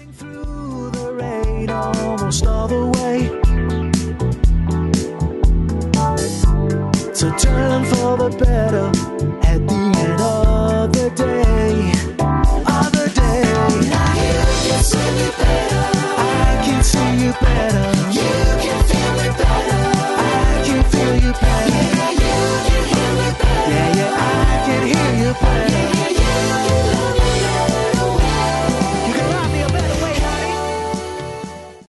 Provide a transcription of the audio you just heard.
Through the rain almost all the way. So turn for the better at the end of the day. Now you can see me better. I can see you better.